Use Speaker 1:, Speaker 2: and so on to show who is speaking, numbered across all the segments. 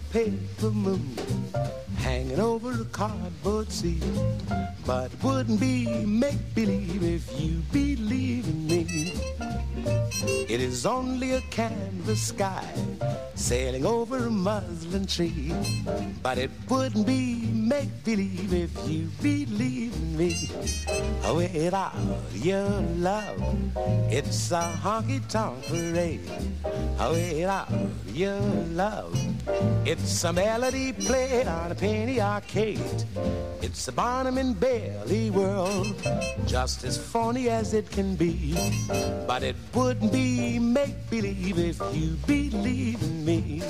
Speaker 1: paper moon hanging over a cardboard sea. But it wouldn't be make-believe if you believe in me. It is only a canvas sky sailing over a muslin tree. But it wouldn't be make-believe if you believe in me. Without your love, it's a honky-tonk parade. Without your love, it's a melody played on a penny arcade. It's a Barnum and Bailey world, just as phony as it can be. But it wouldn't be make-believe if you believe in me.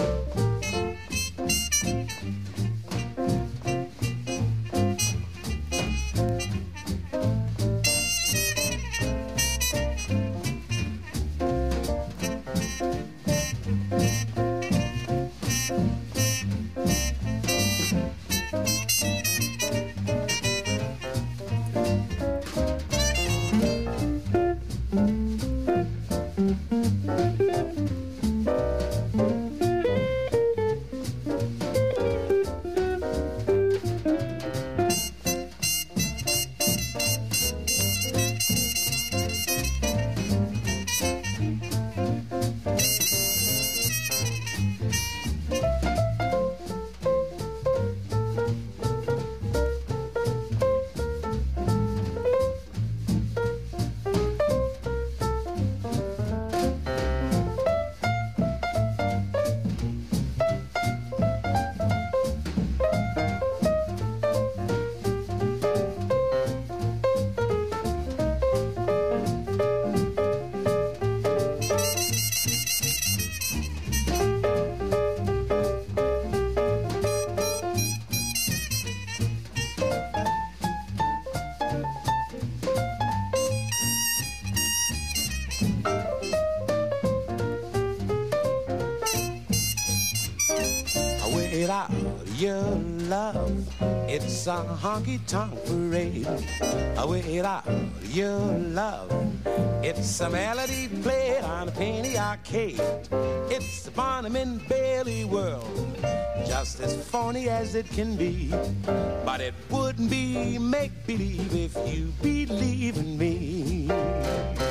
Speaker 1: Without your love, it's a honky-tonk parade. Without your love, it's a melody played on a penny arcade. It's a Barnum and Bailey world, just as phony as it can be. But it wouldn't be make-believe if you believe in me.